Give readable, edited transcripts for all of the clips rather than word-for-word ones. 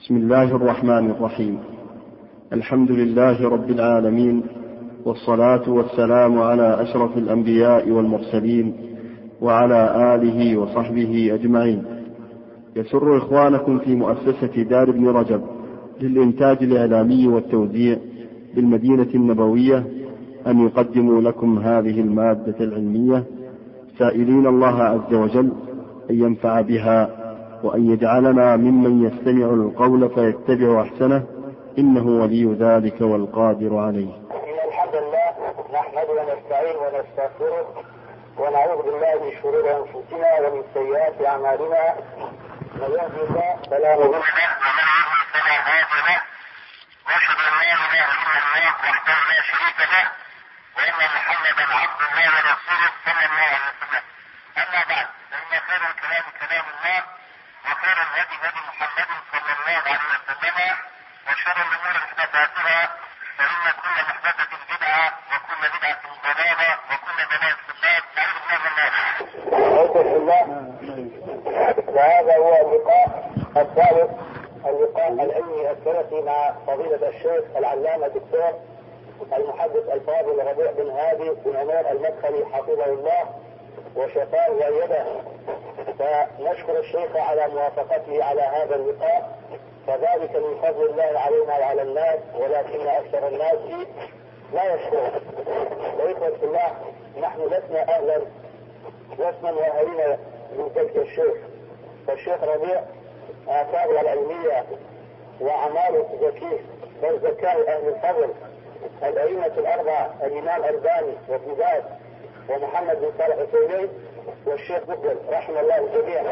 بسم الله الرحمن الرحيم. الحمد لله رب العالمين، والصلاة والسلام على أشرف الأنبياء والمرسلين وعلى آله وصحبه أجمعين. يسر إخوانكم في مؤسسة دار ابن رجب للإنتاج الإعلامي والتوزيع بالمدينة النبوية أن يقدموا لكم هذه المادة العلمية، سائلين الله عز وجل أن ينفع بها وأن يجعلنا ممن يستمع القول فيتبع أحسنه، إنه ولي ذلك والقادر عليه. إن الحمد لله نحمده ونستعين ونستغفره ونعوذ بالله من شرور أنفسنا ومن سيئات أعمالنا، من يهده الله فلا مضل له ومن يضلل فلا هادي له، وأشهد أن لا إله إلا الله وحده لا شريك له، وأن محمدا عبد الله ورسوله صلى الله عليه وسلم. أما بعد، فإن خير الكلام كلام الله، وخير الهدي هدي محمد صلى الله عليه وسلم، وشر الأمور محدثاتها، فإن كل محدثة بدعة وكل بدعة ضلالة وكل ضلالة في النار. نعوذ بالله من النار. وهذا هو اللقاء الثالث، اللقاء العلمي السلفي مع فضيلة الشيخ العلامة الدكتور المحدث الفاضل ربيع بن هادي بن عمر المدخلي حفظه الله وشفاه وأيده. فنشكر الشيخ على موافقته على هذا اللقاء، فذلك من فضل الله علينا وعلى الناس، ولكن أكثر الناس لا يشكرون. وإخوة الله، نحن لسنا أهلا مؤهلين من تلك الشيخ، فالشيخ ربيع آثاره العلمية وأعماله زكيه بل زكاه أهل الفضل الأئمة الأربعة، الإمام الألباني وابن باز ومحمد بن صالح العثيمين والشيخ مقبل رحمه الله الجميع.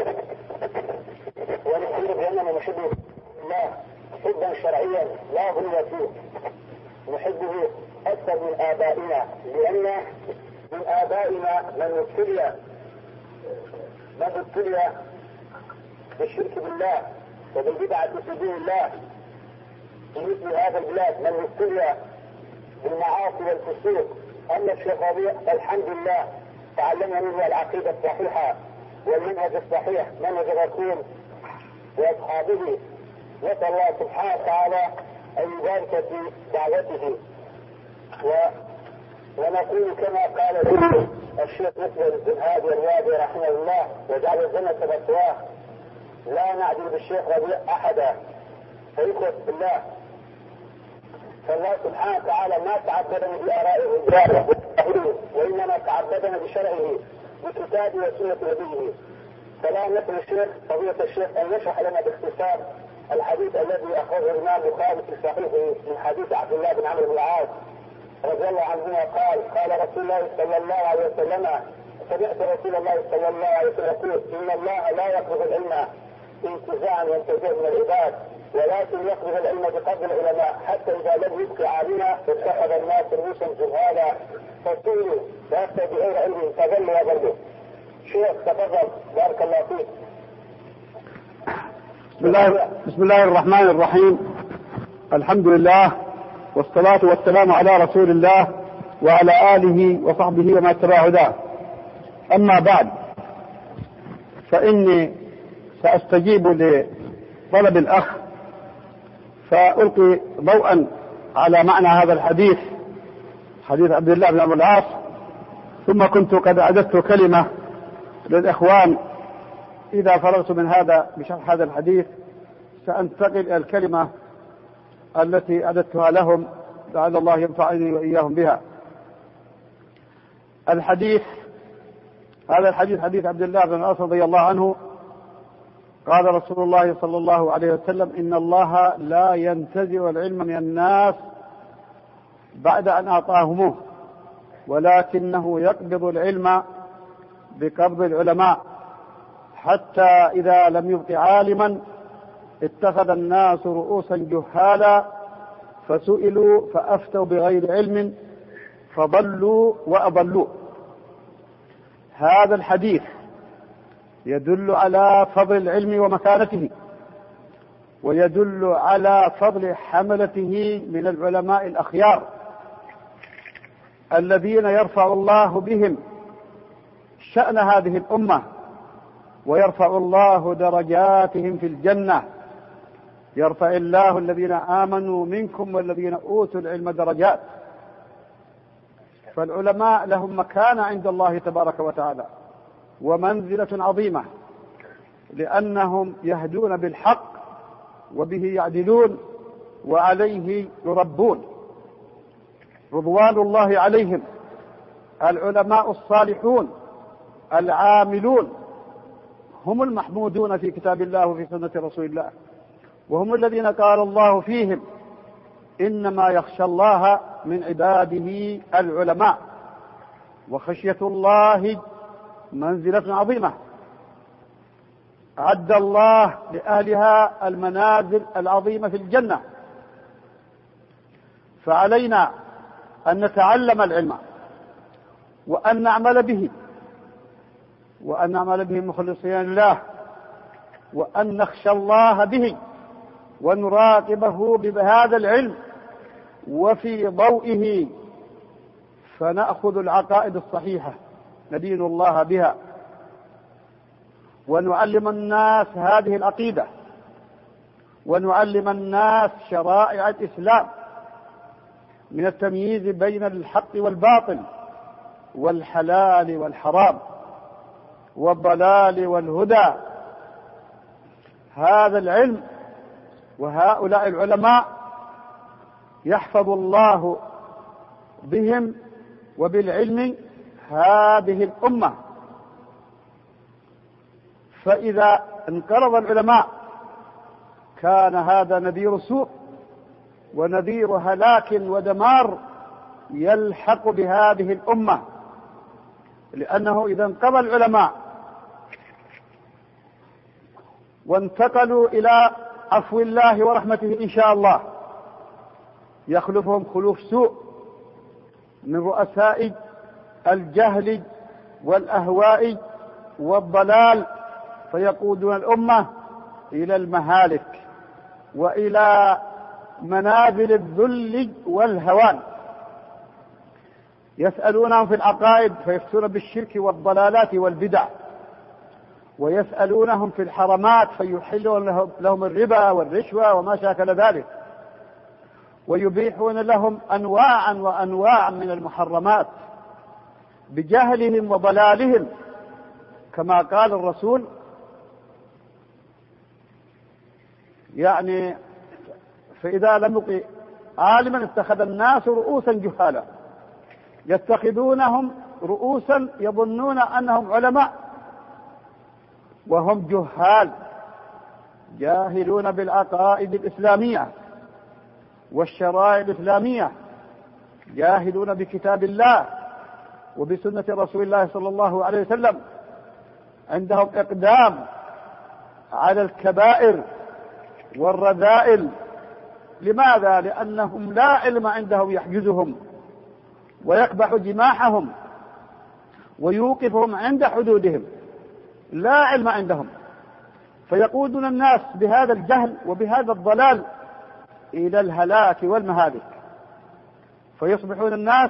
ونحن بأننا نحب الله حبا شرعيا لا غلو فيه، نحبه أكثر من آبائنا، لأن من آبائنا من ابتلي بالشرك بالله وبالبدعة في دين الله في مثل هذا البلاد، من ابتلي بالمعاصي والفسوق. أما الشيخ ربيع الحمد لله تعلمنا منه العقيدة الصحيحة والمنهج الصحيح، منهج الرسول وأصحابه. نسأل الله سبحانه وتعالى أن يبارك في دعوته، ونقول كما قال الشيخ مقبل بن هادي الوادي رحمه الله وجعل الجنة مثواه: لا نعدل بالشيخ ربيع أحدا. فإخوة الله، فالله سبحانه وتعالى ما تعبدنا بآرائه وإنما تعبدنا بشرعه بكتابه وسنة نبيه. فلا نسأل الشيخ فضيلة الشيخ أن يشرح لنا باختصار الحديث الذي أخرجه الإمام البخاري في صحيحه من حديث عبد الله بن عمرو بن العاص رضي الله عنهما قال رسول الله صلى الله عليه وسلم: سمعت رسول الله صلى الله عليه وسلم يقول: إن الله لا يقبض العلم انتزاعا ينتزعه من العباد، ولكن يقبض العلم بقدر العلماء، حتى إذا لم يبق عالما اتخذ الناس رؤوسا جهالا فسئلوا فأفتوا بغير علم فضلوا وضلوا. شيخ تفضل بارك الله فيك. بسم الله الرحمن الرحيم. الحمد لله والصلاة والسلام على رسول الله وعلى آله وصحبه وما اتبع هداه. أما بعد، فإني سأستجيب لطلب الأخ فألقي ضوءا على معنى هذا الحديث، حديث عبد الله بن عمرو بن العاص. ثم كنت قد أعددت كلمة للإخوان إذا فرغت من هذا بشرح هذا الحديث سأنتقل إلى الكلمة التي أعددتها لهم، لعل الله ينفعني وإياهم بها. هذا الحديث حديث عبد الله بن العاص رضي الله عنه. قال رسول الله صلى الله عليه وسلم: إن الله لا ينتزع العلم من الناس بعد أن أعطاهموه، ولكنه يقبض العلم بقبض العلماء، حتى إذا لم يبق عالما اتخذ الناس رؤوسا جهالا فسئلوا فأفتوا بغير علم فضلوا وأضلوا. هذا الحديث يدل على فضل العلم ومكانته، ويدل على فضل حملته من العلماء الأخيار الذين يرفع الله بهم شأن هذه الأمة ويرفع الله درجاتهم في الجنة. يرفع الله الذين آمنوا منكم والذين أوتوا العلم درجات. فالعلماء لهم مكانة عند الله تبارك وتعالى ومنزلة عظيمة، لأنهم يهدون بالحق وبه يعدلون وعليه يربون، رضوان الله عليهم. العلماء الصالحون العاملون هم المحمودون في كتاب الله وفي سنة رسول الله، وهم الذين قال الله فيهم إنما يخشى الله من عباده العلماء. وخشية الله منزلة عظيمة أعد الله لأهلها المنازل العظيمة في الجنة. فعلينا أن نتعلم العلم وأن نعمل به مخلصين لله، وأن نخشى الله به ونراقبه بهذا العلم وفي ضوئه، فنأخذ العقائد الصحيحة ندين الله بها ونعلم الناس هذه العقيدة، ونعلم الناس شرائع الإسلام من التمييز بين الحق والباطل والحلال والحرام والضلال والهدى. هذا العلم وهؤلاء العلماء يحفظ الله بهم وبالعلم هذه الأمة. فإذا انقرض العلماء كان هذا نذير سوء ونذير هلاك ودمار يلحق بهذه الأمة، لأنه إذا انقضى العلماء وانتقلوا إلى عفو الله ورحمته إن شاء الله يخلفهم خلوف سوء من رؤساء الجهل والأهواء والضلال، فيقودون الأمة إلى المهالك وإلى منازل الذل والهوان. يسألونهم في العقائد فيفتون بالشرك والضلالات والبدع، ويسألونهم في الحرمات فيحلون لهم الربا والرشوة وما شاكل ذلك، ويبيحون لهم أنواعا وأنواع من المحرمات بجهلهم وضلالهم، كما قال الرسول يعني فإذا لم يطع عالما اتخذ الناس رؤوسا جهالا، يتخذونهم رؤوسا يظنون أنهم علماء وهم جهال جاهلون بالعقائد الإسلامية والشرائع الإسلامية، جاهلون بكتاب الله وبسنة رسول الله صلى الله عليه وسلم، عندهم إقدام على الكبائر والرذائل. لماذا؟ لأنهم لا علم عندهم يحجزهم ويقبح جماحهم ويوقفهم عند حدودهم، لا علم عندهم، فيقودون الناس بهذا الجهل وبهذا الضلال إلى الهلاك والمهالك، فيصبحون الناس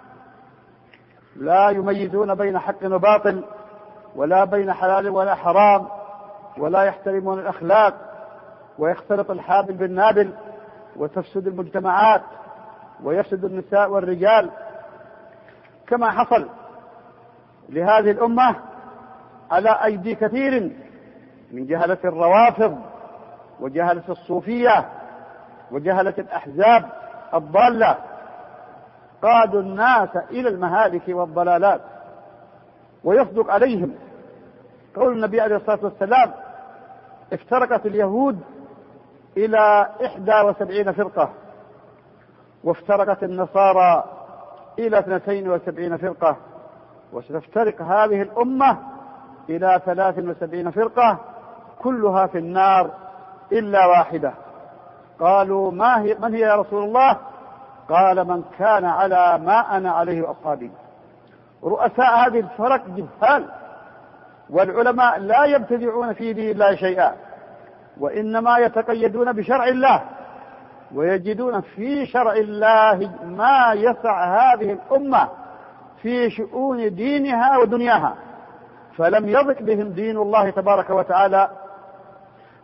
لا يميزون بين حق وباطل ولا بين حلال ولا حرام، ولا يحترمون الأخلاق، ويختلط الحابل بالنابل وتفسد المجتمعات ويفسد النساء والرجال، كما حصل لهذه الأمة على أيدي كثير من جهلة الروافض وجهلة الصوفية وجهلة الأحزاب الضالة، قادوا الناس إلى المهالك والضلالات. ويصدق عليهم قول النبي عليه الصلاة والسلام: افترقت اليهود إلى 71 فرقة، وافترقت النصارى إلى 72 فرقة، وستفترق هذه الأمة إلى 73 فرقة كلها في النار إلا واحدة. قالوا من هي يا رسول الله؟ قال: من كان على ما أنا عليه وأصحابي. رؤساء هذه الفرق جهال، والعلماء لا يبتدعون في دين الله شيئا، وإنما يتقيدون بشرع الله، ويجدون في شرع الله ما يسع هذه الأمة في شؤون دينها ودنياها، فلم يضق بهم دين الله تبارك وتعالى،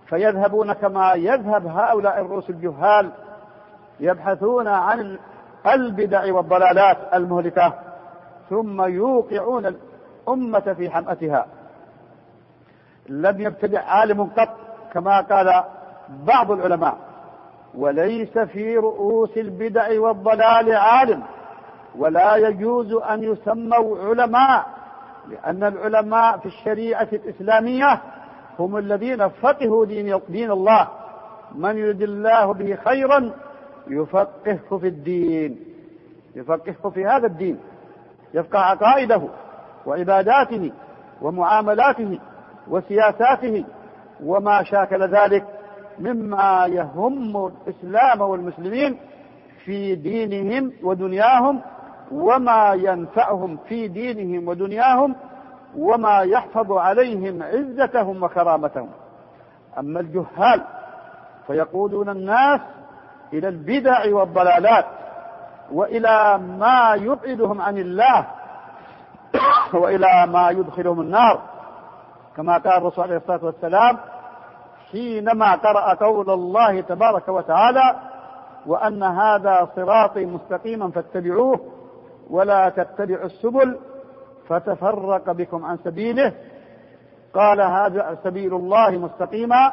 فيذهبون كما يذهب هؤلاء الرؤوس الجهال يبحثون عن البدع والضلالات المهلكة ثم يوقعون الأمة في حمأتها. لم يبتدع عالم قط كما قال بعض العلماء، وليس في رؤوس البدع والضلال عالم، ولا يجوز أن يسموا علماء، لأن العلماء في الشريعة الإسلامية هم الذين فقهوا دين الله. من يرد الله به خيرا يفقهه في الدين، يفقهه في هذا الدين، يفقه عقائده وعباداته ومعاملاته وسياساته وما شاكل ذلك مما يهم الإسلام والمسلمين في دينهم ودنياهم، وما ينفعهم في دينهم ودنياهم، وما يحفظ عليهم عزتهم وكرامتهم. أما الجهال فيقودون الناس إلى البدع والضلالات وإلى ما يبعدهم عن الله وإلى ما يدخلهم النار، كما قال الرسول عليه الصلاة والسلام حينما قرأ قول الله تبارك وتعالى: وأن هذا صراطي مستقيما فاتبعوه ولا تتبعوا السبل فتفرق بكم عن سبيله. قال: هذا سبيل الله مستقيما،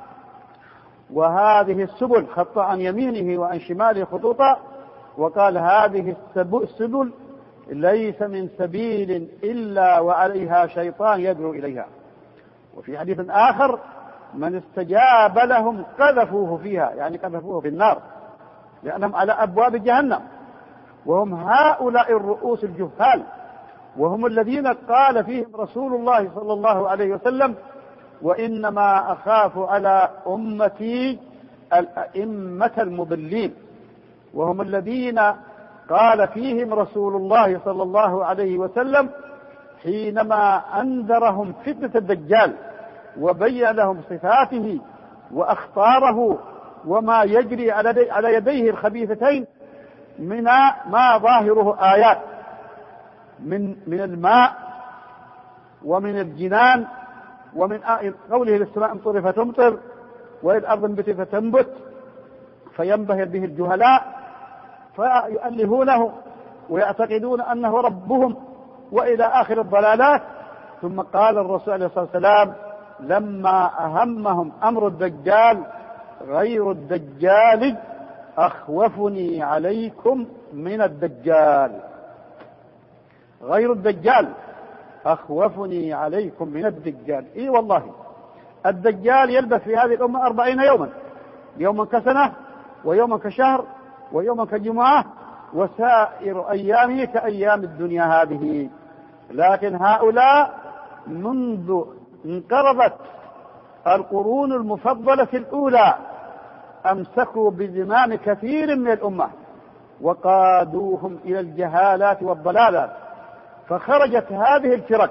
وهذه السبل خط عن يمينه وعن شماله خطوطا، وقال: هذه السبل ليس من سبيل إلا وعليها شيطان يدعو إليها. وفي حديث آخر: من استجاب لهم قذفوه فيها، يعني قذفوه في النار، لأنهم على أبواب جهنم. وهم هؤلاء الرؤوس الجهال، وهم الذين قال فيهم رسول الله صلى الله عليه وسلم: وإنما أخاف على أمتي الأئمة المضلين. وهم الذين قال فيهم رسول الله صلى الله عليه وسلم حينما أنذرهم فتنة الدجال وبين لهم صفاته وأخطاره وما يجري على يديه الخبيثتين من ما ظاهره آيات من الماء ومن الجنان، ومن قوله للسماء امطري فتمطر وللأرض انبتي فتنبت، فينبهر به الجهلاء فيؤلهونه ويعتقدون أنه ربهم وإلى آخر الضلالات. ثم قال الرسول عليه الصلاة والسلام لما أهمهم أمر الدجال: غير الدجال أخوفني عليكم من الدجال. غير الدجال أخوفني عليكم من الدجال. إيه والله، الدجال يلبث في هذه الأمة 40 يوما، يوما كسنة ويوما كشهر ويوما كجمعة، وسائر أيامه كأيام الدنيا هذه. لكن هؤلاء منذ انقرضت القرون المفضلة الأولى أمسكوا بزمام كثير من الأمة وقادوهم إلى الجهالات والضلالات، فخرجت هذه الفرق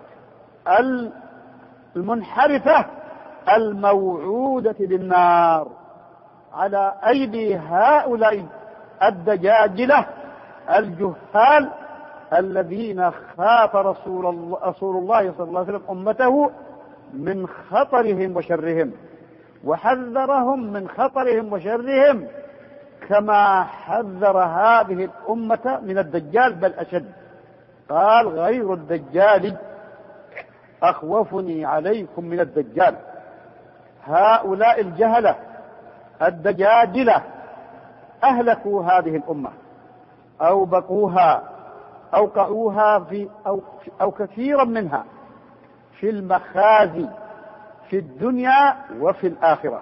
المنحرفة الموعودة بالنار على أيدي هؤلاء الدجاجلة الجهال الذين خاف رسول الله صلى الله عليه وسلم أمته من خطرهم وشرهم، وحذرهم من خطرهم وشرهم كما حذر هذه الأمة من الدجال بل أشد. قال: غير الدجال أخوفني عليكم من الدجال. هؤلاء الجهلة الدجاجلة أهلكوا هذه الأمة، أوبقوها، أوقعوها أو كثيرا منها في المخازي في الدنيا وفي الآخرة.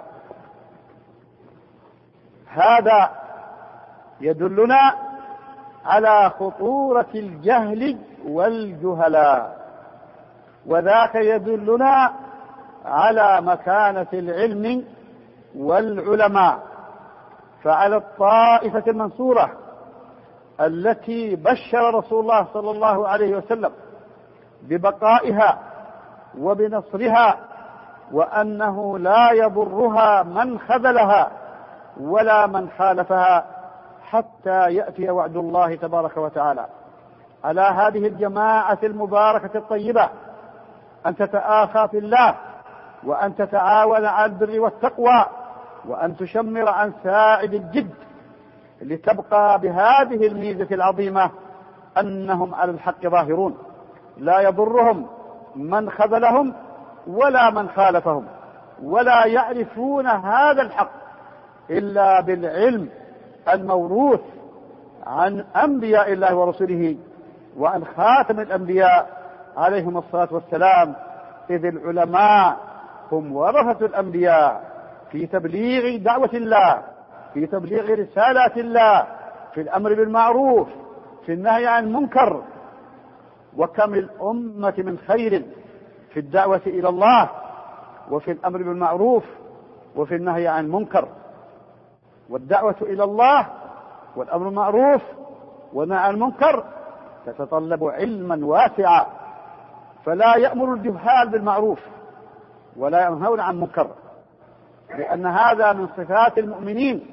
هذا يدلنا على خطورة الجهل والجهلاء، وذاك يدلنا على مكانة العلم والعلماء. فعلى الطائفة المنصورة التي بشر رسول الله صلى الله عليه وسلم ببقائها وبنصرها، وأنه لا يضرها من خذلها ولا من خالفها حتى يأتي وعد الله تبارك وتعالى. على هذه الجماعة المباركة الطيبة أن تتآخى في الله وأن تتعاون على البر والتقوى، وأن تشمر عن ساعد الجد، لتبقى بهذه الميزة العظيمة أنهم على الحق ظاهرون، لا يضرهم من خذلهم ولا من خالفهم، ولا يعرفون هذا الحق إلا بالعلم الموروث عن أنبياء الله ورسله وعن خاتم الأنبياء عليهم الصلاة والسلام، إذ العلماء هم ورثة الأنبياء في تبليغ دعوة الله، في تبليغ رسالات الله، في الأمر بالمعروف، في النهي عن المنكر. وكم الأمة من خير في الدعوة إلى الله وفي الأمر بالمعروف وفي النهي عن المنكر. والدعوة إلى الله والأمر بالمعروف والنهي عن المنكر تتطلب علما واسعا، فلا يأمر الجهال بالمعروف ولا ينهون عن منكر، لأن هذا من صفات المؤمنين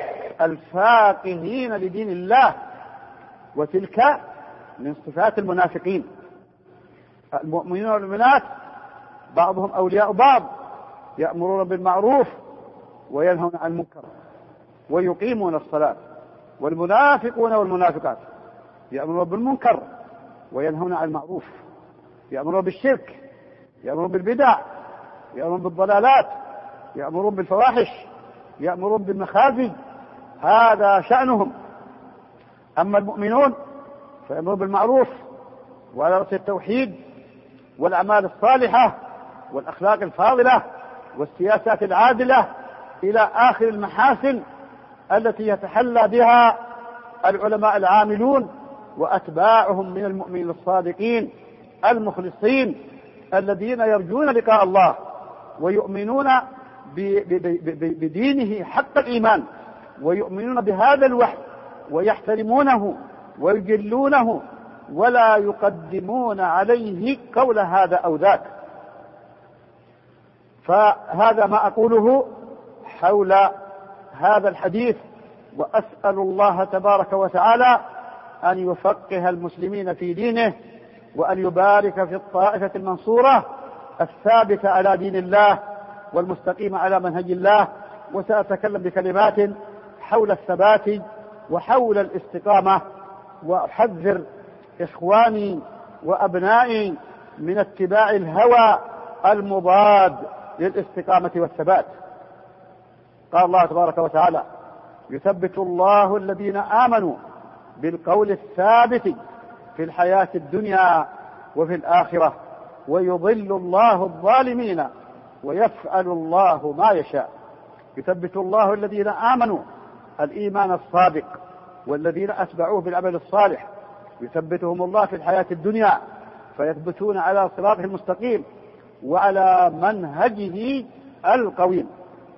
الفاقهين لدين الله، وتلك من صفات المنافقين. المؤمنون والمؤمنات بعضهم أولياء بعض، يأمرون بالمعروف وينهون عن المنكر ويقيمون الصلاة. والمنافقون والمنافقات يأمرون بالمنكر وينهون عن المعروف، يأمرون بالشرك، يأمرون بالبدع، يأمرون بالضلالات، يأمرون بالفواحش، يأمرون بالمخازي، هذا شأنهم. أما المؤمنون فيأمرون بالمعروف وعلى رأس التوحيد والأعمال الصالحة والأخلاق الفاضلة والسياسات العادلة إلى آخر المحاسن التي يتحلى بها العلماء العاملون وأتباعهم من المؤمنين الصادقين المخلصين الذين يرجون لقاء الله ويؤمنون بدينه حق الإيمان، ويؤمنون بهذا الوحي ويحترمونه ويجلونه ولا يقدمون عليه قول هذا أو ذاك. فهذا ما أقوله حول هذا الحديث، وأسأل الله تبارك وتعالى أن يفقه المسلمين في دينه، وأن يبارك في الطائفة المنصورة الثابتة على دين الله والمستقيمة على منهج الله. وسأتكلم بكلمات حول الثبات وحول الاستقامة، وأحذر إخواني وأبنائي من اتباع الهوى المضاد للاستقامة والثبات. قال الله تبارك وتعالى: يثبت الله الذين آمنوا بالقول الثابت في الحياة الدنيا وفي الآخرة، ويضل الله الظالمين ويفعل الله ما يشاء. يثبت الله الذين آمنوا الإيمان الصادق والذين أتبعوه بالعمل الصالح، يثبتهم الله في الحياة الدنيا فيثبتون على صراطه المستقيم وعلى منهجه القويم،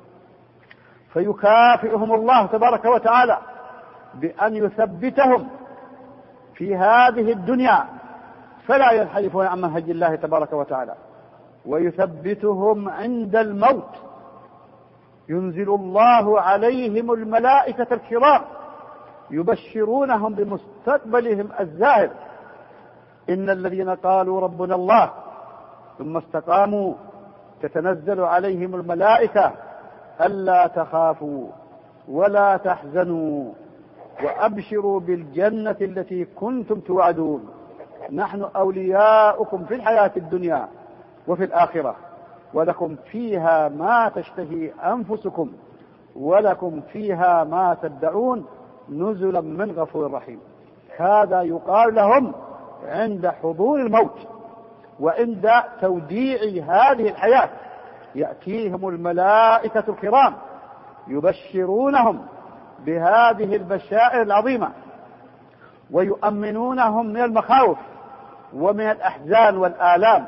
فيكافئهم الله تبارك وتعالى بأن يثبتهم في هذه الدنيا فلا ينحرفون عن منهج الله تبارك وتعالى، ويثبتهم عند الموت. ينزل الله عليهم الملائكة الكرام يبشرونهم بمستقبلهم الزاهر. إن الذين قالوا ربنا الله ثم استقاموا تتنزل عليهم الملائكة ألا تخافوا ولا تحزنوا وأبشروا بالجنة التي كنتم توعدون، نحن أولياؤكم في الحياة الدنيا وفي الآخرة، ولكم فيها ما تشتهي أنفسكم ولكم فيها ما تدعون نزلا من غفور رحيم. هذا يقال لهم عند حضور الموت وعند توديع هذه الحياة، يأتيهم الملائكة الكرام يبشرونهم بهذه البشائر العظيمة ويؤمنونهم من المخاوف ومن الأحزان والآلام.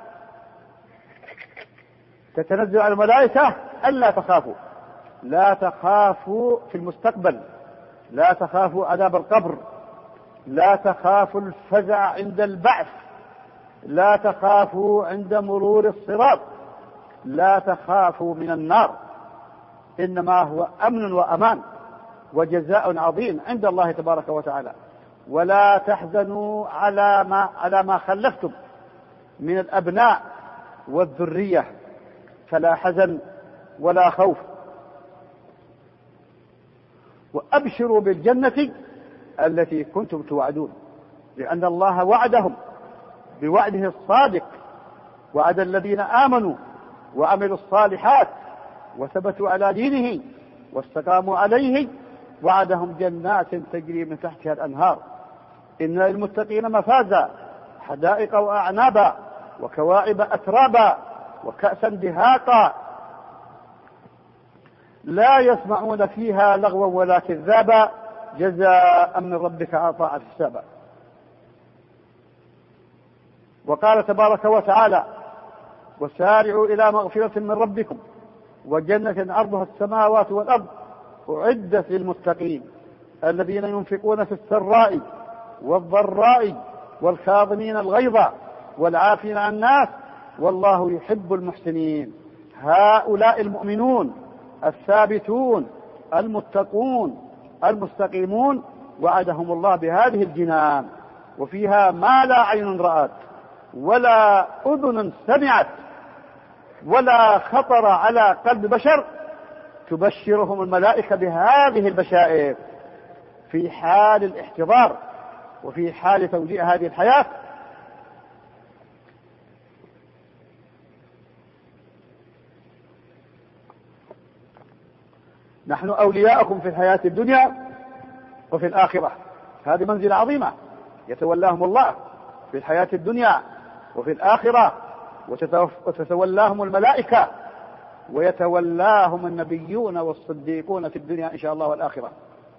تتنزل على الملائكة ألا تخافوا، لا تخافوا في المستقبل، لا تخافوا عذاب القبر، لا تخافوا الفزع عند البعث، لا تخافوا عند مرور الصراط، لا تخافوا من النار، إنما هو أمن وأمان وجزاء عظيم عند الله تبارك وتعالى. ولا تحزنوا على ما خلفتم من الأبناء والذرية، فلا حزن ولا خوف. وأبشروا بالجنة التي كنتم توعدون، لأن الله وعدهم بوعده الصادق، وعد الذين آمنوا وعملوا الصالحات وثبتوا على دينه واستقاموا عليه، وعدهم جنات تجري من تحتها الأنهار، إن للمتقين مفازا، حدائق وأعنابا وكواعب أترابا وكأسا دهاقا، لا يسمعون فيها لغوا ولا كذابا، جزاء من ربك عطاء حسابا. وقال تبارك وتعالى: وسارعوا إلى مغفرة من ربكم وجنة عرضها السماوات والأرض أعدت للمتقين الذين ينفقون في السراء والضراء والكاظمين الغيظ والعافين عن الناس والله يحب المحسنين. هؤلاء المؤمنون الثابتون المتقون المستقيمون وعدهم الله بهذه الجنان، وفيها ما لا عين رأت ولا أذن سمعت ولا خطر على قلب بشر، تبشرهم الملائكة بهذه البشائر في حال الاحتضار وفي حال توجيه هذه الحياة. نحن أولياءكم في الحياة الدنيا وفي الآخرة. هذه منزلة عظيمة يتولاهم الله في الحياة الدنيا وفي الآخرة، وتتولاهم الملائكة ويتولاهم النبيون والصديقون في الدنيا إن شاء الله والآخرة.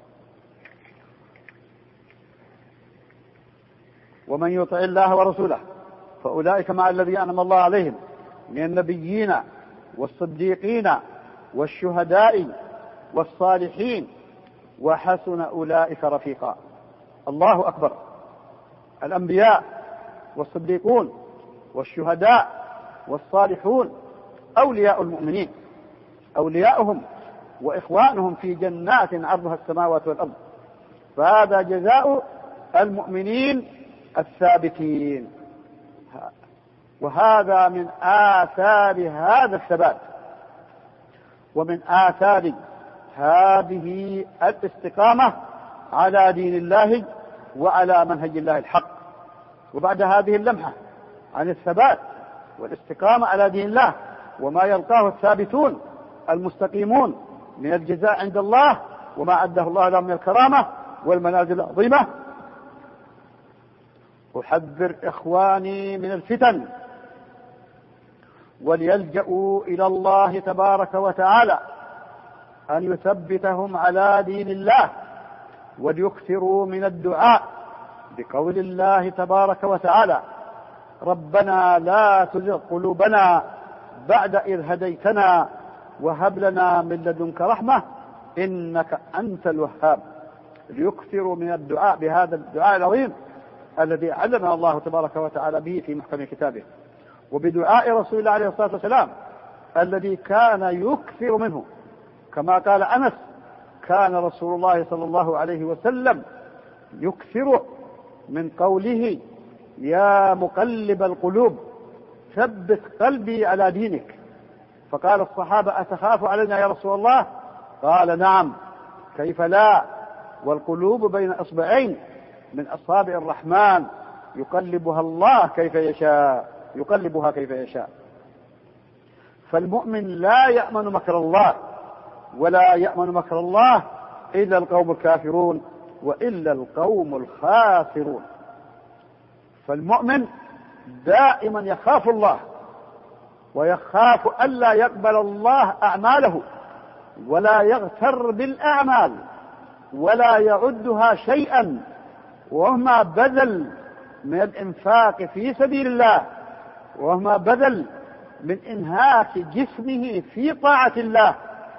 ومن يطع الله ورسوله فأولئك مع الذين أنعم الله عليهم من النبيين والصديقين والشهداء والصالحين وحسن أولئك رفيقا. الله أكبر. الأنبياء والصديقون والشهداء والصالحون أولياء المؤمنين، أولياؤهم وإخوانهم في جنات عرضها السماوات والأرض، فهذا جزاء المؤمنين الثابتين. وهذا من آثار هذا الثبات ومن آثار هذه الاستقامة على دين الله وعلى منهج الله الحق. وبعد هذه اللمحة عن الثبات والاستقامة على دين الله وما يلقاه الثابتون المستقيمون من الجزاء عند الله وما أعده الله لهم من الكرامة والمنازل العظيمة، أحذر إخواني من الفتن وليلجأوا إلى الله تبارك وتعالى أن يثبتهم على دين الله، وليكثروا من الدعاء بقول الله تبارك وتعالى: ربنا لا تزغ قلوبنا بعد إذ هديتنا وهب لنا من لدنك رحمة إنك أنت الوهاب. ليكثروا من الدعاء بهذا الدعاء العظيم الذي علمنا الله تبارك وتعالى به في محكم كتابه، وبدعاء رسول الله عليه الصلاة والسلام الذي كان يكثر منه، كما قال أنس: كان رسول الله صلى الله عليه وسلم يكثر من قوله: يا مقلب القلوب ثبت قلبي على دينك. فقال الصحابة: أتخاف علينا يا رسول الله؟ قال: نعم، كيف لا، والقلوب بين أصبعين من أصابع الرحمن يقلبها الله كيف يشاء، يقلبها كيف يشاء. فالمؤمن لا يأمن مكر الله، ولا يأمن مكر الله إلا القوم الكافرون وإلا القوم الخاسرون. فالمؤمن دائما يخاف الله، ويخاف ألا يقبل الله أعماله، ولا يغتر بالأعمال، ولا يعدها شيئا، وما بذل من الإنفاق في سبيل الله، وما بذل من إنهاك جسمه في طاعة الله،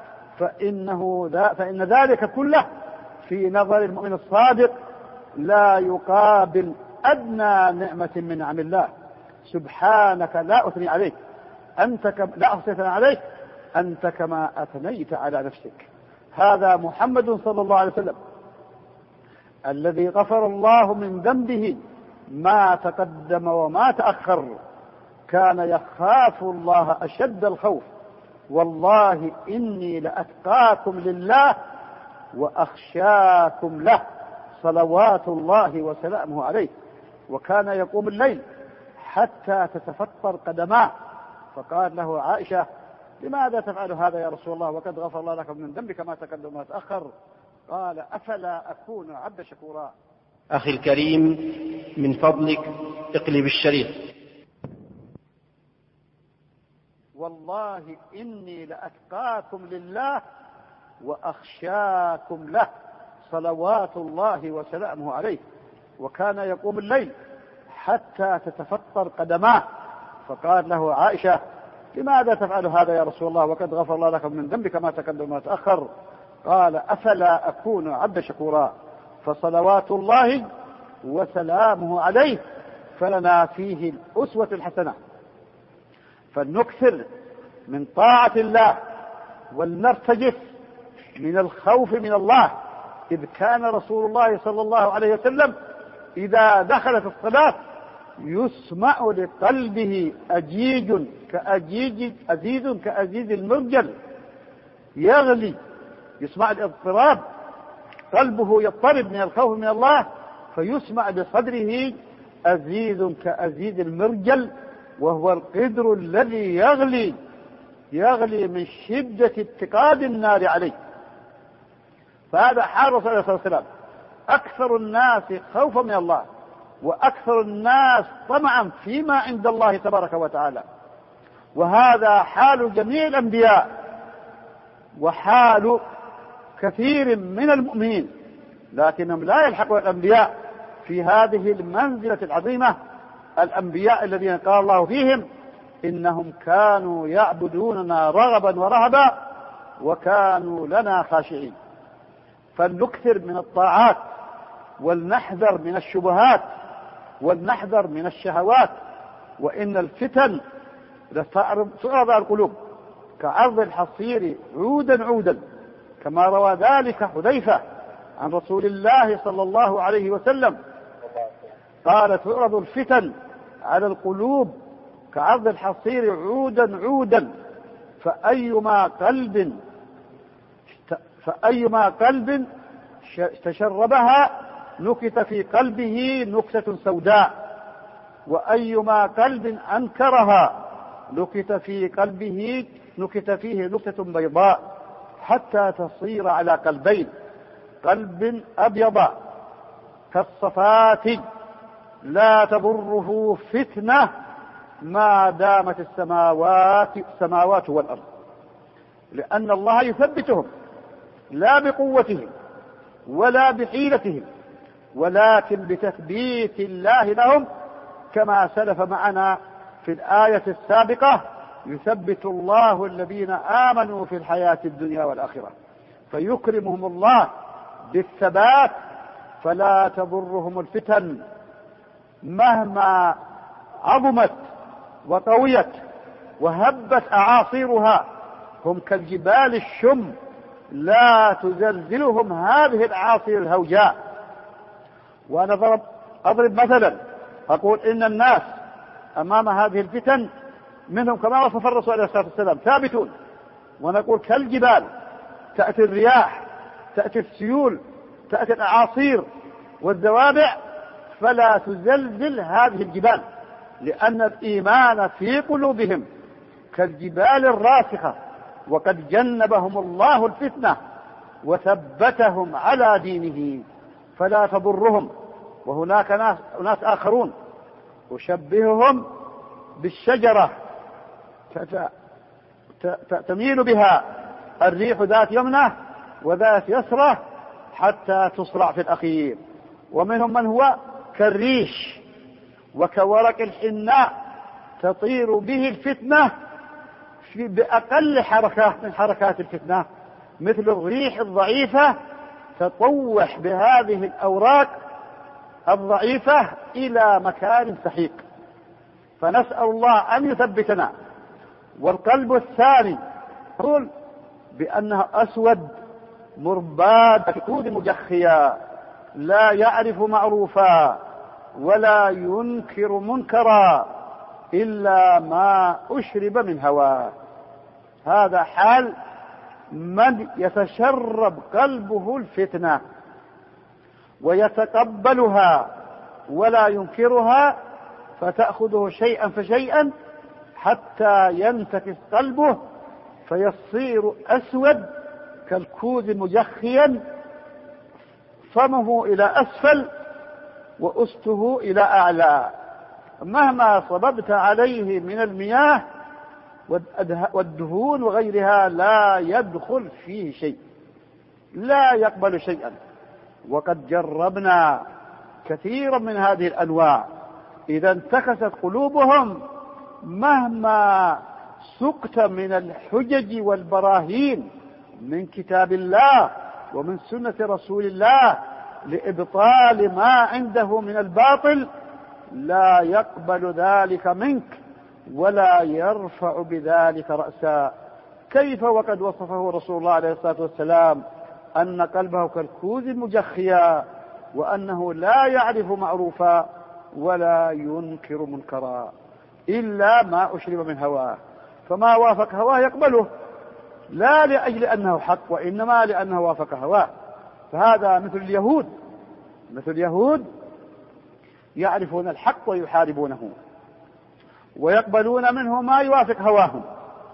فإن ذلك كله في نظر المؤمن الصادق لا يقابل أدنى نعمة من نعم الله. سبحانك لا أثني عليك لا أحصي عليك أنت كما أثنيت على نفسك. هذا محمد صلى الله عليه وسلم الذي غفر الله من ذنبه ما تقدم وما تأخر، كان يخاف الله أشد الخوف والله إني لأتقاكم لله وأخشاكم له صلوات الله وسلامه عليه، وكان يقوم الليل حتى تتفطر قدماه. فقال له عائشة: لماذا تفعل هذا يا رسول الله وقد غفر الله لك من ذنبك ما تقدم وما تأخر؟ قال: أفلا أكون عبد شكورا. أخي الكريم، من فضلك اقلب الشريط. والله إني لأتقاكم لله وأخشاكم له صلوات الله وسلامه عليه، وكان يقوم الليل حتى تتفطر قدماه. فقال له عائشة: لماذا تفعل هذا يا رسول الله وقد غفر الله لك من ذنبك ما تقدم وما تأخر؟ قال: أفلا أكون عبد شكورا. فصلوات الله وسلامه عليه فلنا فيه الأسوة الحسنة، فلنكثر من طاعة الله ولنرتجف من الخوف من الله، إذ كان رسول الله صلى الله عليه وسلم إذا دخل في الصلاة يسمع لقلبه أزيز كأزيز المرجل يغلي، يسمع الاضطراب، قلبه يضطرب من الخوف من الله، فيسمع بصدره أزيز كأزيز المرجل، وهو القدر الذي يغلي من شدة اتقاد النار عليه. فهذا حال رسول الله صلى الله عليه وسلم، أكثر الناس خوفا من الله وأكثر الناس طمعا فيما عند الله تبارك وتعالى. وهذا حال جميع الأنبياء وحال كثير من المؤمنين، لكنهم لا يلحقون الأنبياء في هذه المنزلة العظيمة. الأنبياء الذين قال الله فيهم: إنهم كانوا يعبدوننا رغبا ورهبا وكانوا لنا خاشعين. فلنكثر من الطاعات ولنحذر من الشبهات ولنحذر من الشهوات، وإن الفتن لتعرض القلوب كعرض الحصير عودا عودا، كما روى ذلك حذيفة عن رسول الله صلى الله عليه وسلم قال: تعرض الفتن على القلوب كعرض الحصير عودا عودا، فأيما قلب تشربها نكت في قلبه نكتة سوداء، وأيما قلب أنكرها نكت فيه نكتة بيضاء، حتى تصير على قلبين: قلب أبيض كالصفات لا تضره فتنة ما دامت السماوات والأرض. لأن الله يثبتهم لا بقوتهم ولا بحيلتهم، ولكن بتثبيت الله لهم، كما سلف معنا في الآية السابقة: يثبت الله الذين آمنوا في الحياة الدنيا والآخرة، فيكرمهم الله بالثبات فلا تضرهم الفتن مهما عظمت وقويت وهبت أعاصيرها. هم كالجبال الشم لا تزلزلهم هذه الأعاصير الهوجاء. وأنا أضرب مثلا، أقول إن الناس أمام هذه الفتن منهم كما وصف الرسول عليه الصلاة والسلام ثابتون، ونقول كالجبال، تأتي الرياح، تأتي السيول، تأتي الأعاصير والذوابع فلا تزلزل هذه الجبال، لأن الإيمان في قلوبهم كالجبال الراسخة، وقد جنبهم الله الفتنة وثبتهم على دينه فلا تضرهم. وهناك ناس آخرون أشبههم بالشجرة تميل بها الريح ذات يمنة وذات يسرة حتى تصرع في الأخير. ومنهم من هو كالريش وكورق الحناء تطير به الفتنة بأقل حركات من حركات الفتنة، مثل الريح الضعيفة تطوح بهذه الأوراق الضعيفة إلى مكان سحيق. فنسأل الله أن يثبتنا. والقلب الثاني يقول بأنه أسود مرباد كود مجخيا لا يعرف معروفا ولا ينكر منكرا إلا ما أشرب من هواه. هذا حال من يتشرب قلبه الفتنة ويتقبلها ولا ينكرها، فتأخذه شيئا فشيئا حتى ينتكس قلبه فيصير أسود كالكوز مجخيا، فمه إلى أسفل وأسته إلى أعلى. مهما صببت عليه من المياه والدهون وغيرها لا يدخل فيه شيء، لا يقبل شيئا. وقد جربنا كثيرا من هذه الأنواع، إذا انتكست قلوبهم مهما سقت من الحجج والبراهين من كتاب الله ومن سنة رسول الله لإبطال ما عنده من الباطل، لا يقبل ذلك منك ولا يرفع بذلك رأسا. كيف وقد وصفه رسول الله عليه الصلاة والسلام أن قلبه كالكوز المجخيا، وأنه لا يعرف معروفا ولا ينكر منكرا إلا ما أشرب من هواه، فما وافق هواه يقبله، لا لأجل أنه حق وإنما لأنه وافق هواه. فهذا مثل اليهود يعرفون الحق ويحاربونه، ويقبلون منه ما يوافق هواهم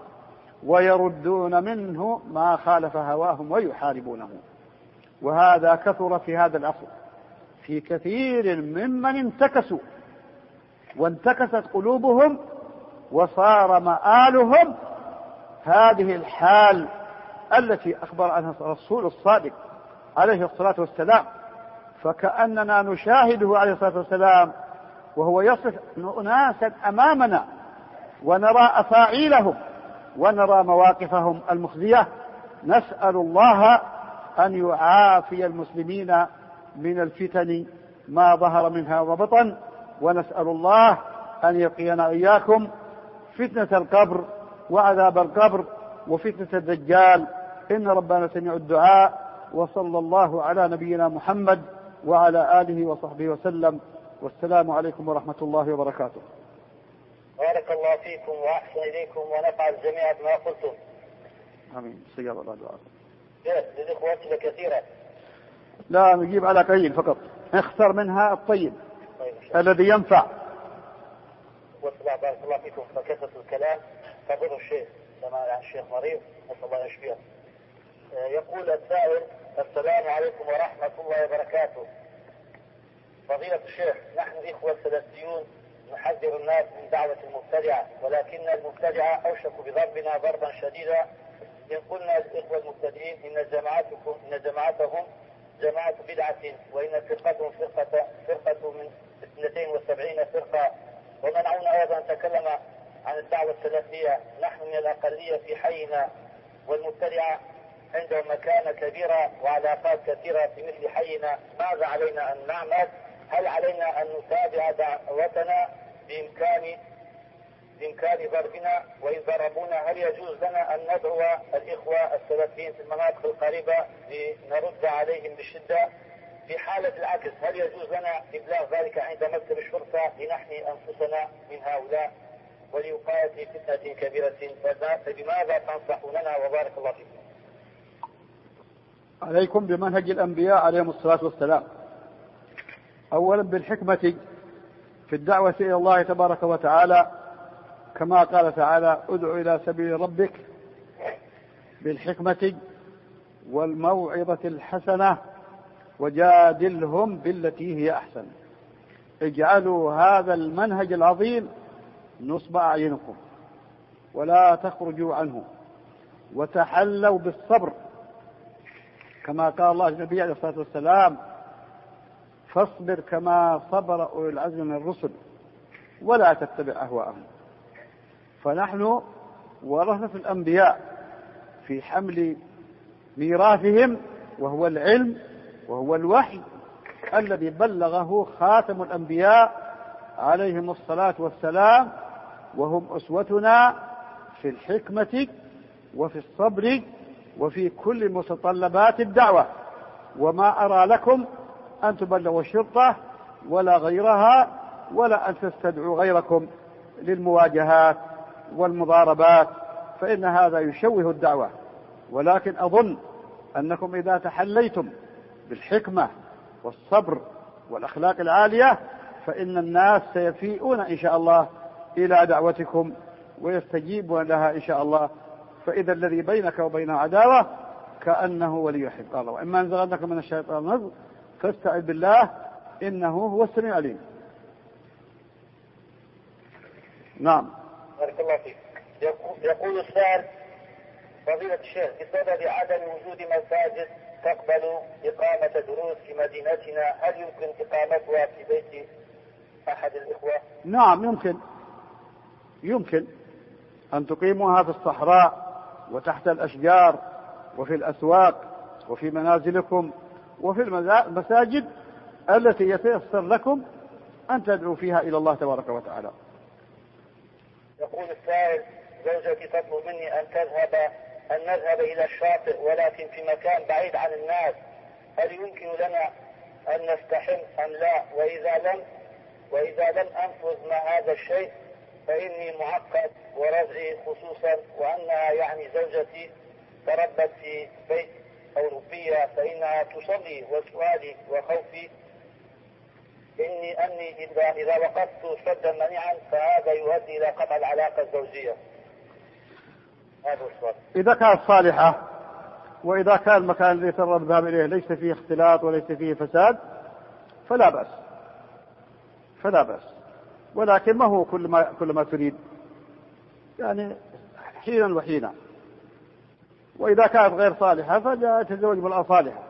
ويردون منه ما خالف هواهم ويحاربونه. وهذا كثر في هذا العصر في كثير ممن انتكسوا وانتكست قلوبهم وصار مآلهم هذه الحال التي أخبر عنها الرسول الصادق عليه الصلاة والسلام. فكأننا نشاهده عليه الصلاة والسلام وهو يصف أناسا أمامنا ونرى أفاعيلهم ونرى مواقفهم المخزية. نسأل الله أن يعافي المسلمين من الفتن ما ظهر منها وبطن، ونسأل الله أن يقينا إياكم فتنة القبر وعذاب القبر وفتنة الدجال، إن ربنا سميع الدعاء. وصلى الله على نبينا محمد وعلى آله وصحبه وسلم، والسلام عليكم ورحمة الله وبركاته. بارك الله فيكم وأحسن إليكم ونفع الجميع بما قلتم. آمين. استجاب الله دعاء. للإخوة أسئلة كثيرة، لا نجيب على قليل فقط، اختر منها الطيب الذي ينفع. بارك الله فيكم. فكثرة الكلام فضل الشيخ كما عن الشيخ مريض، نسأل الله يشفيه. يقول السائل: السلام عليكم ورحمة الله وبركاته. فضيلة الشيخ، نحن إخوة سلفيون نحذر الناس من دعوة المبتدعة، ولكن المبتدعة أوشك بضربنا ضربا شديدا. إن قلنا للإخوة المبتدئين إن جماعتهم جماعة بدعة، وإن فرقتهم فرقة من 72 فرقة، ومنعونا أيضا نتكلم عن الدعوة السلفية. نحن من الأقلية في حينا، والمبتدعة عندهم مكانة كبيرة وعلاقات كثيرة في مثل حينا. ماذا علينا أن نعمل؟ هل علينا أن نتابع دعوتنا بإمكان ضربنا؟ وإن ضربونا هل يجوز لنا أن ندعو الإخوة السلفيين في المناطق القريبة لنرد عليهم بالشدة؟ في حالة العكس هل يجوز لنا إبلاغ ذلك عند مكتب الشرطة لنحمي أنفسنا من هؤلاء ولوقاية فتنة كبيرة؟ فبماذا تنصحوننا؟ وبارك الله فيكم. عليكم بمنهج الأنبياء عليهم الصلاة والسلام. أولا بالحكمة في الدعوة إلى الله تبارك وتعالى، كما قال تعالى: ادع إلى سبيل ربك بالحكمة والموعظة الحسنة وجادلهم بالتي هي أحسن. اجعلوا هذا المنهج العظيم نصب أعينكم ولا تخرجوا عنه، وتحلوا بالصبر كما قال الله النبي عليه الصلاة والسلام: فاصبر كما صبر أولي العزم من الرسل ولا تتبع أهواءهم. فنحن ورثة الأنبياء في حمل ميراثهم، وهو العلم وهو الوحي الذي بلغه خاتم الأنبياء عليهم الصلاة والسلام، وهم أسوتنا في الحكمة وفي الصبر وفي كل متطلبات الدعوة. وما أرى لكم أن تبلغوا الشرطة ولا غيرها، ولا أن تستدعوا غيركم للمواجهات والمضاربات فإن هذا يشوه الدعوة. ولكن أظن أنكم إذا تحليتم بالحكمة والصبر والأخلاق العالية فإن الناس سيفيئون إن شاء الله إلى دعوتكم ويستجيبون لها إن شاء الله. فإذا الذي بينك وبين عداوة كأنه ولي يحب. قال وإما أنزغنك من الشيطان نزغ فاستعذ بالله إنه هو السميع العليم. نعم. بارك الله فيك. يقول السائل: فضيلة الشيخ، بسبب عدم وجود مساجد تقبل إقامة دروس في مدينتنا، هل يمكن إقامتها في بيت أحد الإخوة؟ نعم يمكن أن تقيموها في الصحراء وتحت الأشجار وفي الأسواق وفي منازلكم وفي المساجد التي يتيسر لكم أن تدعوا فيها إلى الله تبارك وتعالى. يقول السائل: زوجتي تطلب مني أن نذهب إلى الشاطئ ولكن في مكان بعيد عن الناس، هل يمكن لنا أن نستحم أم لا؟ وإذا لم أنفذ مع هذا الشيء فإني معقد ورجعي، خصوصا وأنها زوجتي تربت في بيت أوروبية فإنها تصلي، وسؤالي وخوفي أني إذا وقفت شدا منيعا فهذا يؤدي إلى قطع العلاقة الزوجية. هذا السؤال. إذا كانت صالحة وإذا كان المكان الذي ترغب الذهاب إليه ليس فيه اختلاط وليس فيه فساد فلا بأس، ولكن ما هو كل ما تريد، حينا وحينا. وإذا كانت غير صالحة فليتزوج بالمرأة صالحة.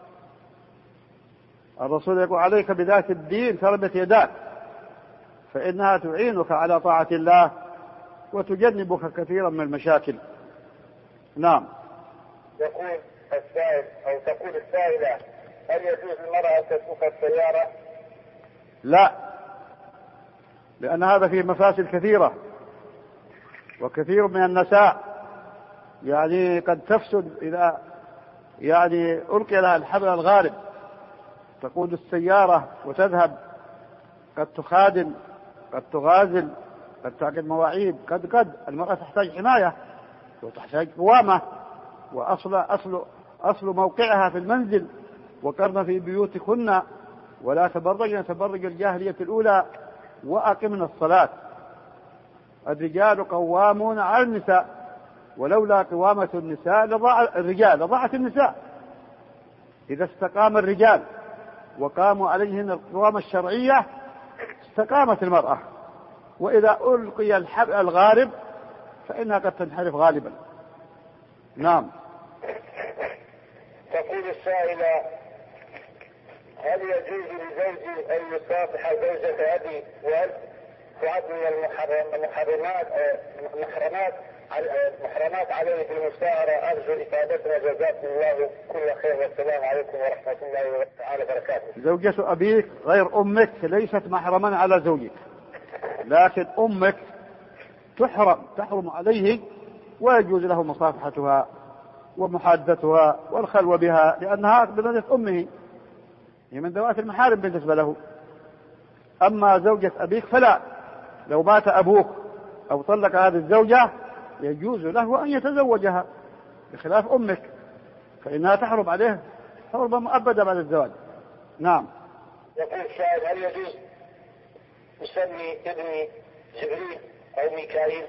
الرسول يقول: عليك بذات الدين تربت يداك، فإنها تعينك على طاعة الله وتجنبك كثيرا من المشاكل. نعم. يقول السائل أو تقول السائلة: هل يجوز للمرأة أن تسوق السيارة؟ لا، لأن هذا فيه مفاسد كثيرة، وكثير من النساء قد تفسد إذا ألقي لها الحبل الغارب، تقود السيارة وتذهب، قد تخادن، قد تغازل، قد تعقد مواعيد، قد المرأة تحتاج حماية وتحتاج قوامة، وأصل موقعها في المنزل: وقرن في بيوتكن ولا تبرجن تبرج الجاهلية الأولى وأقمنا الصلاة. الرجال قوامون على النساء، ولولا قوامة النساء لضاعت النساء. إذا استقام الرجال وقاموا عليهن القوامة الشرعية استقامت المرأة، وإذا ألقي الحبل الغارب فإنها قد تنحرف غالبا. نعم. تقول السائلة: هل يجوز لزوجي أن يصافح زوجة أبي، وهل تعد من المحرمات عليه بالمساهرة؟ أرجو إفادتنا، جزاكم الله كل خير، والسلام عليكم ورحمة الله تعالى وبركاته. زوجة أبيك غير أمك ليست محرما على زوجك، لكن أمك تحرم عليه، ويجوز له مصافحتها ومحادثتها والخلوة بها، لأنها بمنزلة أمه، هي من ذوات المحارم بالنسبة له. أما زوجة أبيك فلا، لو مات أبوك أو طلق هذه الزوجة يجوز له أن يتزوجها، بخلاف أمك فإنها تحرم عليه حرمة مؤبدة بعد الزواج. نعم. يقول السائل: هل يجوز يسمي ابني جبريل أو ميكائيل؟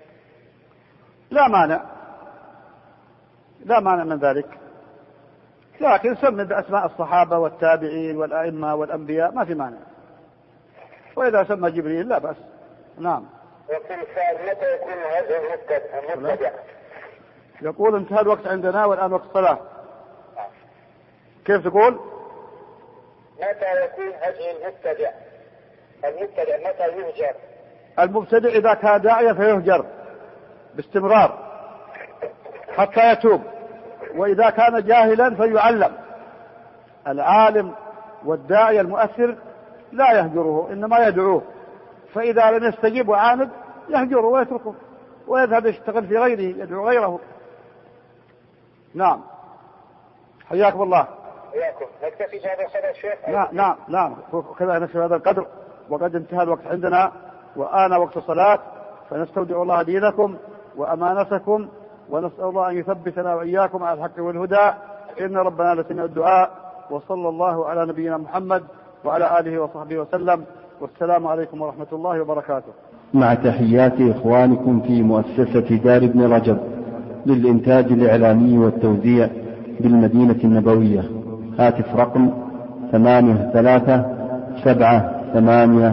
لا مانع من ذلك، لكن سمي بأسماء الصحابة والتابعين والأئمة والأنبياء، ما في مانع. وإذا سمى جبريل لا بأس. نعم. يقول السائل: متى يكون هذا المبتدع؟ يقول: انتهى الوقت عندنا والآن وقت الصلاة. كيف تقول؟ متى يكون هجر المبتدع متى يهجر؟ المبتدع إذا كان داعيا فيهجر باستمرار حتى يتوب، وإذا كان جاهلا فيعلم. العالم والداعي المؤثر لا يهجره، إنما يدعوه، فإذا لم يستجيب وعاند يهجره ويتركه ويذهب يشتغل في غيره، يدعو غيره. نعم. حياكم الله. حياكم. نكتفي بهذا القدر شيخ؟ نعم كذا نكتفي بهذا القدر، وقد انتهى الوقت عندنا وآن وقت الصلاة، فنستودع الله دينكم وأمانتكم، ونسأل الله أن يثبتنا وإياكم على الحق والهدى، إن ربنا لسميع الدعاء. وصلى الله على نبينا محمد وعلى آله وصحبه وسلم، والسلام عليكم ورحمة الله وبركاته. مع تحيات إخوانكم في مؤسسة دار ابن رجب للإنتاج الإعلامي والتوزيع بالمدينة النبوية. هاتف رقم 8378